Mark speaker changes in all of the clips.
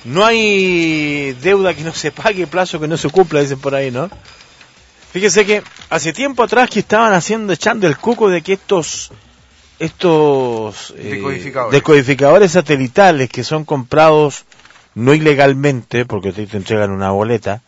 Speaker 1: No hay deuda que no se pague, plazo que no se cumpla, dicen por ahí, ¿no? Fíjese que hace tiempo atrás que estaban echando el cuco de que estos decodificadores satelitales que son comprados no ilegalmente, porque te entregan una boleta,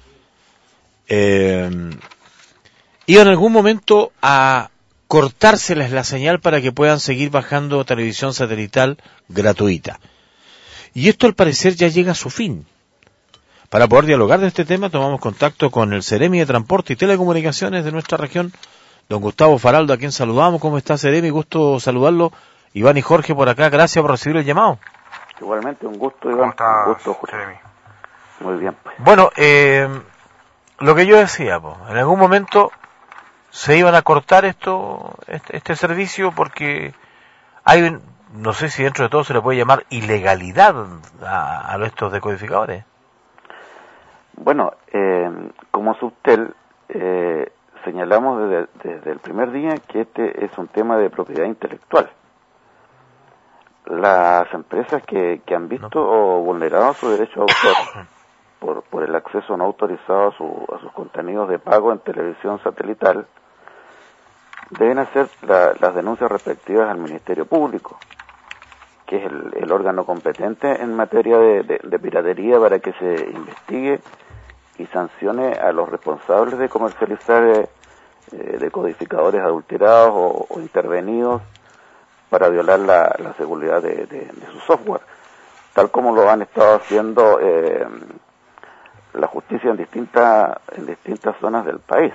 Speaker 1: iban en algún momento a cortárseles la señal para que puedan seguir bajando televisión satelital gratuita. Y esto al parecer ya llega a su fin. Para poder dialogar de este tema tomamos contacto con el Seremi de Transporte y Telecomunicaciones de nuestra región, don Gustavo Faraldo, a quien saludamos. ¿Cómo está, Seremi? Gusto saludarlo. Iván y Jorge por acá, gracias por recibir el llamado.
Speaker 2: Igualmente, un gusto, Iván.
Speaker 3: ¿Cómo está,
Speaker 2: un gusto,
Speaker 3: Seremi?
Speaker 2: Muy bien, pues.
Speaker 1: Bueno, lo que yo decía, en algún momento se iban a cortar este servicio porque hay, no sé si dentro de todo se le puede llamar ilegalidad a estos decodificadores.
Speaker 2: Bueno, como Subtel, señalamos desde el primer día que este es un tema de propiedad intelectual. Las empresas que han visto o vulnerado su derecho a autor por el acceso no autorizado a sus contenidos de pago en televisión satelital deben hacer las denuncias respectivas al Ministerio Público, que es el órgano competente en materia de piratería, para que se investigue y sancione a los responsables de comercializar decodificadores adulterados o intervenidos para violar la seguridad de su software, tal como lo han estado haciendo la justicia en distintas zonas del país.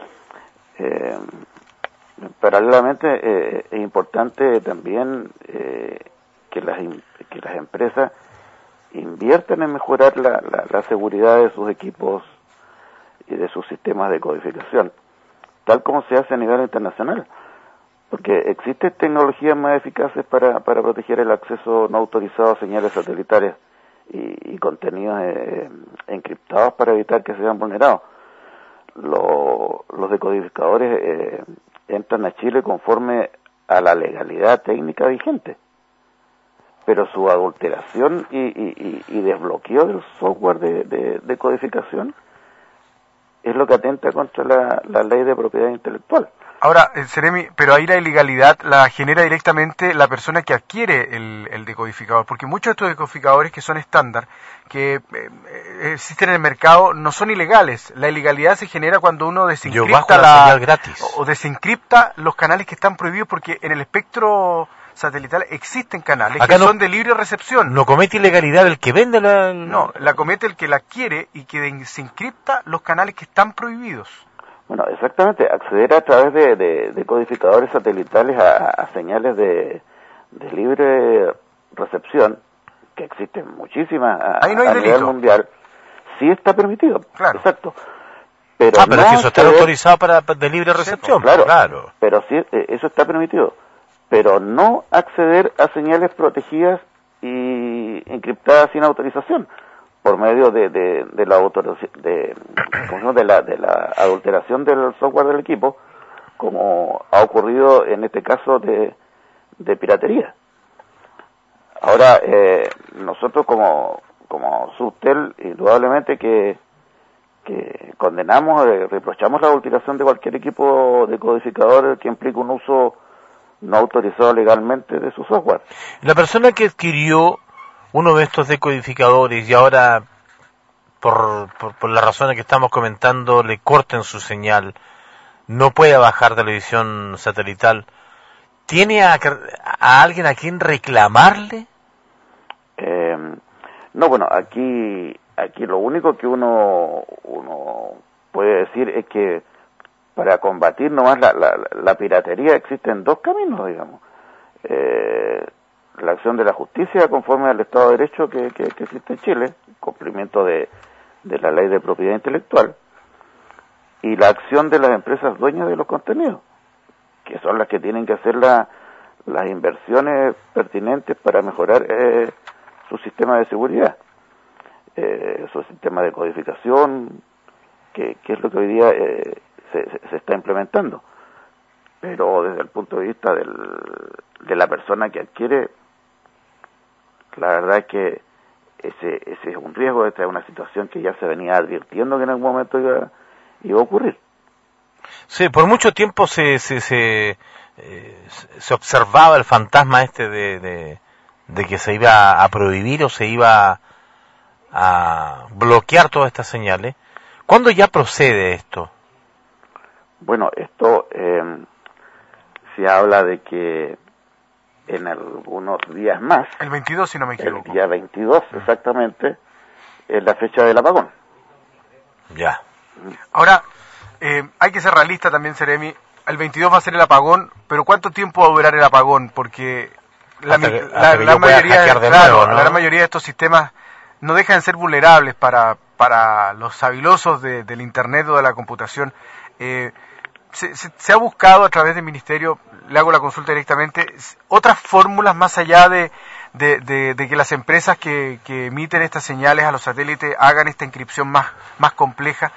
Speaker 2: Paralelamente, es importante también que las empresas inviertan en mejorar la seguridad de sus equipos y de sus sistemas de codificación, tal como se hace a nivel internacional, porque existen tecnologías más eficaces para proteger el acceso no autorizado a señales satelitales y contenidos encriptados para evitar que sean vulnerados. Los decodificadores entran a Chile conforme a la legalidad técnica vigente, pero su adulteración y desbloqueo del software de codificación es lo que atenta contra la ley de propiedad intelectual.
Speaker 3: Ahora, Seremi, pero ahí la ilegalidad la genera directamente la persona que adquiere el decodificador, porque muchos de estos decodificadores que son estándar, que existen en el mercado, no son ilegales. La ilegalidad se genera cuando uno desencripta
Speaker 1: señal gratis
Speaker 3: o desencripta los canales que están prohibidos, porque en el espectro satelital existen canales
Speaker 1: acá
Speaker 3: que son de libre recepción.
Speaker 1: No comete ilegalidad el que vende
Speaker 3: No, la comete el que la adquiere y que desencripta los canales que están prohibidos.
Speaker 2: Bueno, exactamente, acceder a través de codificadores satelitales a señales de libre recepción, que existen muchísimas a nivel mundial, sí está permitido.
Speaker 3: Claro.
Speaker 2: Exacto. Pero
Speaker 1: es que eso está autorizado de libre recepción.
Speaker 2: Claro. Pero sí, eso está permitido. Pero no acceder a señales protegidas y encriptadas sin autorización, por medio de la adulteración del software del equipo, como ha ocurrido en este caso de piratería. Ahora, nosotros como Subtel, indudablemente que condenamos, reprochamos la adulteración de cualquier equipo decodificador que implique un uso no autorizado legalmente de su software.
Speaker 1: La persona que adquirió uno de estos decodificadores y ahora, por las razones que estamos comentando, le corten su señal, no puede bajar televisión satelital, ¿tiene a alguien a quien reclamarle?
Speaker 2: No, bueno, aquí lo único que uno puede decir es que para combatir nomás la piratería existen dos caminos, digamos. La acción de la justicia conforme al Estado de Derecho que existe en Chile, cumplimiento de la ley de propiedad intelectual, y la acción de las empresas dueñas de los contenidos, que son las que tienen que hacer las inversiones pertinentes para mejorar su sistema de seguridad, su sistema de codificación, que es lo que hoy día se está implementando. Pero desde el punto de vista de la persona que adquiere, la verdad es que ese es un riesgo, esta es una situación que ya se venía advirtiendo que en algún momento iba a ocurrir.
Speaker 1: Sí, por mucho tiempo se observaba el fantasma de que se iba a prohibir o se iba a bloquear todas estas señales. ¿Cuándo ya procede esto?
Speaker 2: Bueno, esto se habla de que en algunos días más,
Speaker 3: el 22 si no me equivoco,
Speaker 2: el día 22 exactamente, es la fecha del apagón.
Speaker 1: Ya.
Speaker 3: Ahora, hay que ser realista también, Seremi. El 22 va a ser el apagón, pero ¿cuánto tiempo va a durar el apagón? Porque la gran mayoría de estos sistemas no dejan de ser vulnerables para los sabilosos del Internet o de la computación. Se ha buscado a través del Ministerio, le hago la consulta directamente, otras fórmulas más allá de que las empresas que emiten estas señales a los satélites hagan esta inscripción más compleja.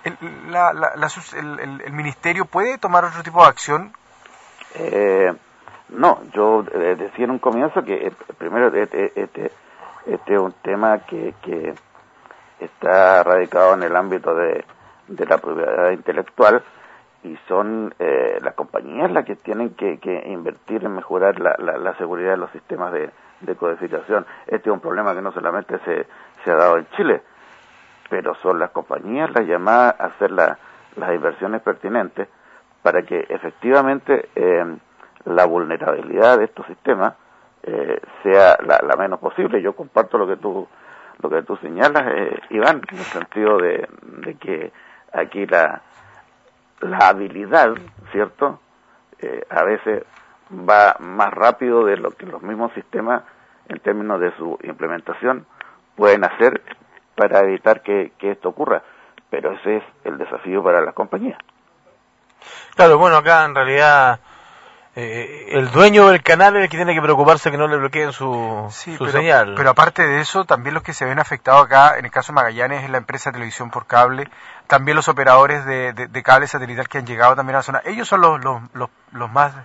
Speaker 3: ¿El Ministerio puede tomar otro tipo de acción?
Speaker 2: No, yo decía en un comienzo que primero este es un tema que está radicado en el ámbito de la propiedad intelectual, y son las compañías las que tienen que invertir en mejorar la seguridad de los sistemas de codificación. Este es un problema que no solamente se ha dado en Chile, pero son las compañías las llamadas a hacer las inversiones pertinentes para que efectivamente la vulnerabilidad de estos sistemas sea la menos posible. Yo comparto lo que tú señalas, Iván, en el sentido de que aquí la habilidad, ¿cierto? A veces va más rápido de lo que los mismos sistemas, en términos de su implementación, pueden hacer para evitar que esto ocurra. Pero ese es el desafío para las compañías.
Speaker 1: Claro, bueno, acá en realidad el dueño del canal es el que tiene que preocuparse que no le bloqueen su señal.
Speaker 3: Pero aparte de eso, también los que se ven afectados acá, en el caso de Magallanes, es la empresa de televisión por cable, también los operadores de cable satelital que han llegado también a la zona. Ellos son los más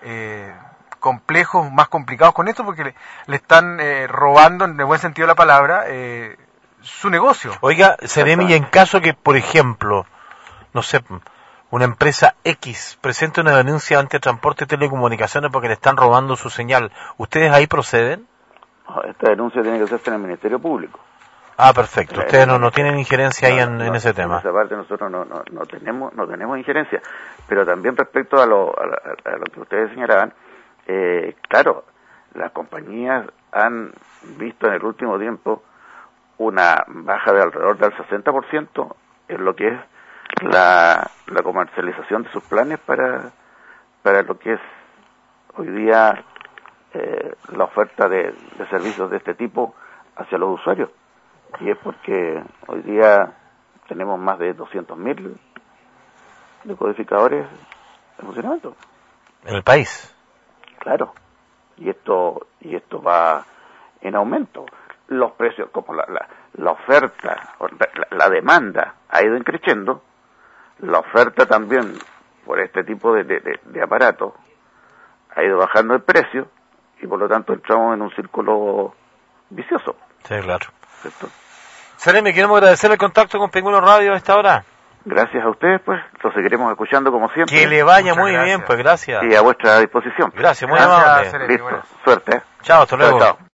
Speaker 3: complejos, más complicados con esto, porque le están robando, en el buen sentido de la palabra, su negocio.
Speaker 1: Oiga, Seremi, y en caso que, por ejemplo, no sé, una empresa X presenta una denuncia ante Transporte y Telecomunicaciones porque le están robando su señal, ¿ustedes ahí proceden?
Speaker 2: Esta denuncia tiene que hacerse en el Ministerio Público.
Speaker 1: Ah, perfecto. Ustedes no tienen injerencia ahí en ese tema.
Speaker 2: Por esa parte nosotros no tenemos injerencia. Pero también respecto a lo que ustedes señalaban, claro, las compañías han visto en el último tiempo una baja de alrededor del 60% en lo que es la comercialización de sus planes para lo que es hoy día la oferta de servicios de este tipo hacia los usuarios. Y es porque hoy día tenemos más de 200.000 decodificadores en funcionamiento.
Speaker 1: ¿En el país?
Speaker 2: Claro. Y esto va en aumento. Los precios, como la oferta, la demanda ha ido creciendo, la oferta también por este tipo de aparatos ha ido bajando el precio, y por lo tanto entramos en un círculo vicioso.
Speaker 1: Sí, claro.
Speaker 2: ¿Cierto?
Speaker 1: Seremi, queremos agradecer el contacto con Pingüino Radio a esta hora.
Speaker 2: Gracias a ustedes, pues, lo seguiremos escuchando como siempre.
Speaker 1: Que le vaya muy bien, pues, gracias.
Speaker 2: Y a vuestra disposición.
Speaker 1: Gracias, muy amable.
Speaker 2: Listo, suerte.
Speaker 1: Chao, hasta luego.
Speaker 2: Chao.